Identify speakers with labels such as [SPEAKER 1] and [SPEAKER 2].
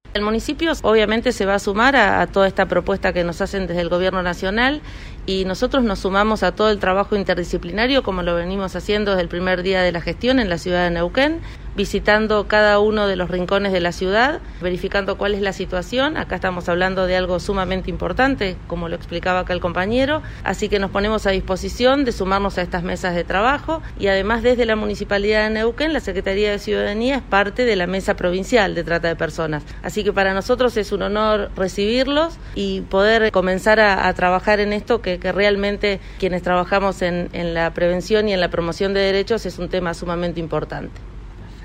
[SPEAKER 1] El municipio obviamente se va a sumar a toda esta propuesta que nos hacen desde el Gobierno Nacional y nosotros nos sumamos a todo el trabajo interdisciplinario como lo venimos haciendo desde el primer día de la gestión en la ciudad de Neuquén, visitando cada uno de los rincones de la ciudad, verificando cuál es la situación. Acá estamos hablando de algo sumamente importante, como lo explicaba acá el compañero, así que nos ponemos a disposición de sumarnos a estas mesas de trabajo y además desde la Municipalidad de Neuquén, la Secretaría de Ciudadanía es parte de la Mesa Provincial de Trata de Personas. Así que para nosotros es un honor recibirlos y poder comenzar a trabajar en esto que realmente quienes trabajamos en la prevención y en la promoción de derechos es un tema sumamente importante.